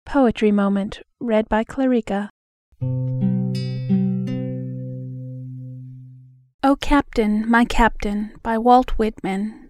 Poetry Moment. Read by Clarica. O Captain, My Captain, by Walt Whitman.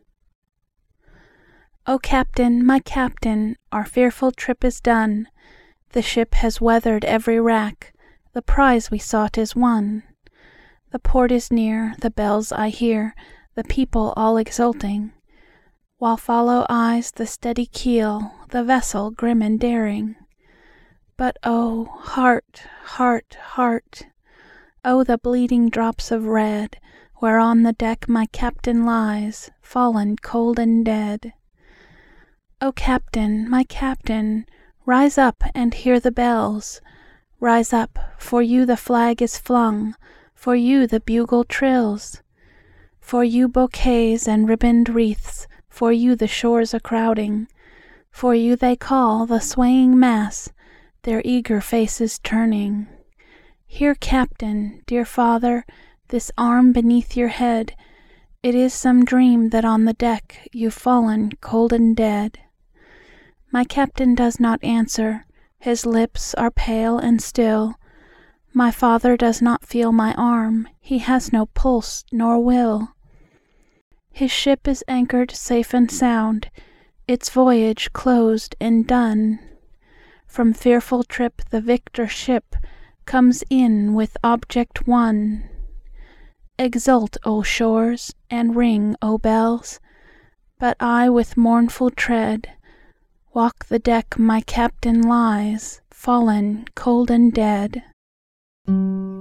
O Captain, my Captain, our fearful trip is done. The ship has weathered every wrack, the prize we sought is won. The port is near, the bells I hear, the people all exulting, while follow eyes the steady keel, the vessel grim and daring. But oh, heart, heart, heart! Oh, the bleeding drops of red, where on the deck my Captain lies, fallen cold and dead. O Captain, my Captain, rise up and hear the bells. Rise up, for you the flag is flung, for you the bugle trills. For you bouquets and ribboned wreaths, for you the shores a crowding. For you they call, the swaying mass, their eager faces turning. Hear, Captain, dear father, this arm beneath your head. It is some dream that on the deck you've fallen cold and dead. My Captain does not answer, his lips are pale and still. My father does not feel my arm, he has no pulse nor will. His ship is anchored safe and sound, its voyage closed and done. From fearful trip the victor ship comes in with object won. Exult, O shores, and ring, O bells! But I with mournful tread walk the deck my Captain lies, fallen cold and dead.